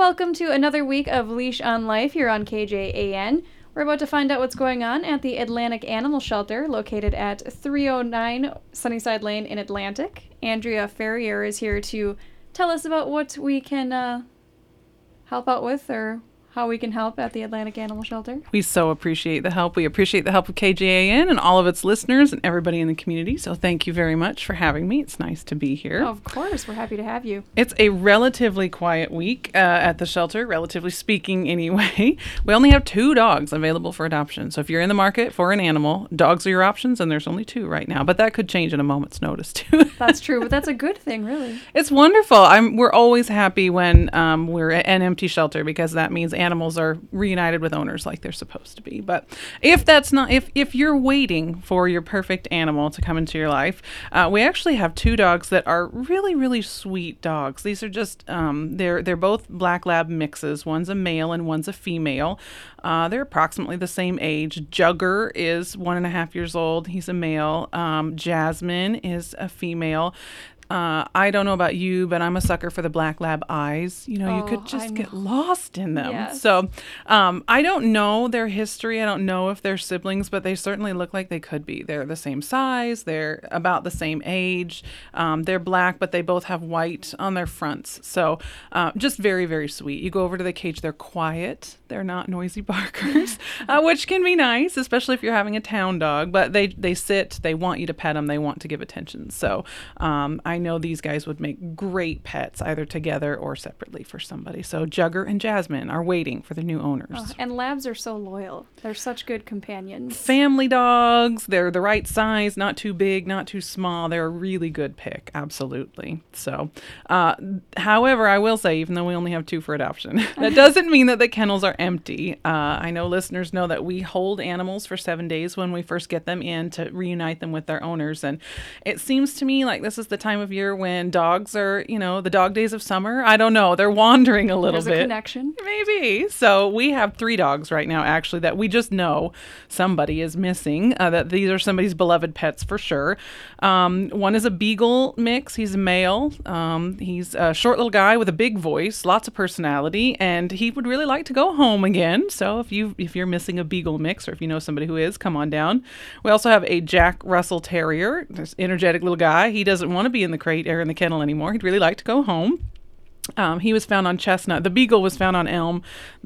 Welcome to another week of Leash on Life here on KJAN. We're about to find out what's going on at the Atlantic Animal Shelter located at 309 Sunnyside Lane in Atlantic. Andrea Ferrier is here to tell us about what we can help out with or how we can help at the Atlantic Animal Shelter. We so appreciate the help. We appreciate the help of KJAN and all of its listeners and everybody in the community. So thank you very much for having me. It's nice to be here. Oh, of course. We're happy to have you. It's a relatively quiet week at the shelter, relatively speaking anyway. We only have 2 dogs available for adoption. So if you're in the market for an animal, dogs are your options, and there's only 2 right now. But that could change in a moment's notice, too. That's true, but that's a good thing, really. It's wonderful. We're always happy when we're at an empty shelter because that means animals are reunited with owners like they're supposed to be. But if that's not, if you're waiting for your perfect animal to come into your life, we actually have 2 dogs that are really, really sweet dogs. These are just, they're both black lab mixes. One's a male and one's a female. They're approximately the same age. Jugger is 1.5 years old. He's a male. Jasmine is a female. I don't know about you, but I'm a sucker for the black lab eyes. You know, you could just get lost in them. Yes. So I don't know their history. I don't know if they're siblings, but they certainly look like they could be. They're the same size. They're about the same age. They're black, but they both have white on their fronts. So just very, very sweet. You go over to the cage. They're quiet. They're not noisy barkers, which can be nice, especially if you're having a town dog. But they sit. They want you to pet them. They want to give attention. So I know these guys would make great pets, either together or separately for somebody. So Jugger and Jasmine are waiting for the new owners. Oh, and labs are so loyal. They're such good companions. Family dogs. They're the right size, not too big, not too small. They're a really good pick. Absolutely. So, however, I will say, even though we only have 2 for adoption, that doesn't mean that the kennels are empty. I know listeners know that we hold animals for 7 days when we first get them in to reunite them with their owners. And it seems to me like this is the time of year when dogs are, the dog days of summer. I don't know. They're wandering a little bit. There's a connection. Maybe. So we have 3 dogs right now, actually, that we just know somebody is missing, that these are somebody's beloved pets for sure. One is a beagle mix. He's a male. He's a short little guy with a big voice, lots of personality, and he would really like to go home again. So if you're missing a beagle mix, or if you know somebody who is, come on down. We also have a Jack Russell Terrier, this energetic little guy. He doesn't want to be in the crate or in the kennel anymore. He'd really like to go home. He was found on Chestnut. The Beagle was found on Elm.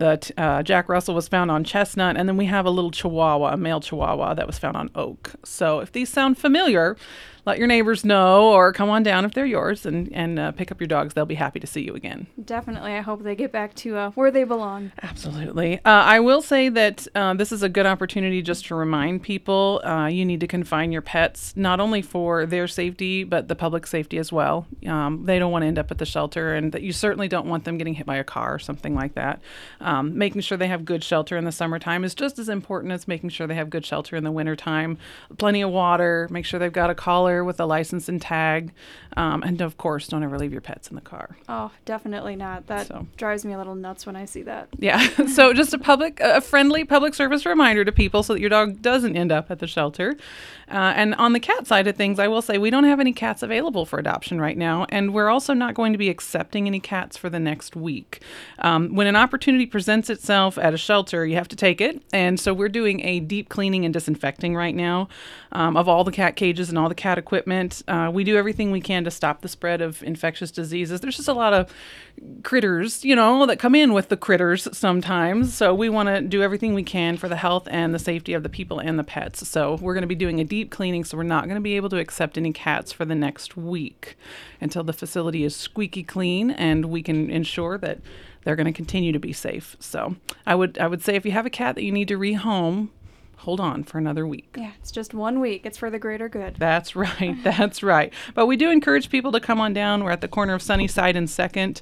The Jack Russell was found on Chestnut. And then we have a little Chihuahua, a male Chihuahua, that was found on Oak. So if these sound familiar, let your neighbors know, or come on down if they're yours and pick up your dogs. They'll be happy to see you again. Definitely. I hope they get back to where they belong. Absolutely. I will say that this is a good opportunity just to remind people you need to confine your pets, not only for their safety, but the public safety as well. They don't want to end up at the shelter, and that you certainly don't want them getting hit by a car or something like that. Making sure they have good shelter in the summertime is just as important as making sure they have good shelter in the wintertime. Plenty of water, make sure they've got a collar with a license and tag, and of course, don't ever leave your pets in the car. Oh, definitely not. That drives me a little nuts when I see that. Yeah. So just a friendly public service reminder to people so that your dog doesn't end up at the shelter. And on the cat side of things, I will say we don't have any cats available for adoption right now, and we're also not going to be accepting any cats for the next week. When an opportunity presents itself at a shelter, you have to take it. And so we're doing a deep cleaning and disinfecting right now of all the cat cages and all the cat equipment. We do everything we can to stop the spread of infectious diseases. There's just a lot of critters, that come in with the critters sometimes. So we want to do everything we can for the health and the safety of the people and the pets. So we're going to be doing a deep cleaning. So we're not going to be able to accept any cats for the next week until the facility is squeaky clean and we can ensure that they're going to continue to be safe. So I would say if you have a cat that you need to rehome, hold on for another week. Yeah, it's just 1 week. It's for the greater good. That's right. That's right. But we do encourage people to come on down. We're at the corner of Sunnyside and 2nd.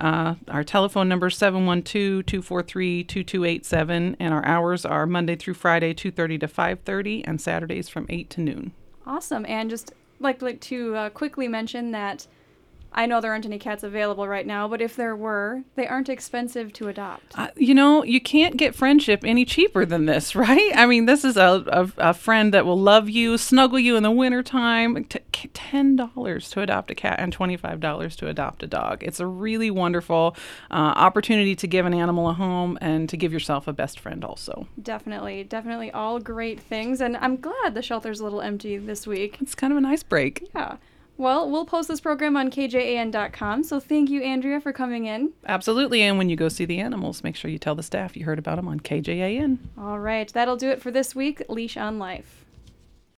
Our telephone number is 712-243-2287, and our hours are Monday through Friday, 2:30 to 5:30, and Saturdays from 8 to noon. Awesome. And just like to quickly mention that I know there aren't any cats available right now, but if there were, they aren't expensive to adopt. You can't get friendship any cheaper than this, right? I mean, this is a friend that will love you, snuggle you in the wintertime, $10 to adopt a cat and $25 to adopt a dog. It's a really wonderful opportunity to give an animal a home and to give yourself a best friend also. Definitely, definitely all great things. And I'm glad the shelter's a little empty this week. It's kind of a nice break. Yeah. Well, we'll post this program on kjan.com. So thank you, Andrea, for coming in. Absolutely. And when you go see the animals, make sure you tell the staff you heard about them on KJAN. All right. That'll do it for this week. Leash on Life.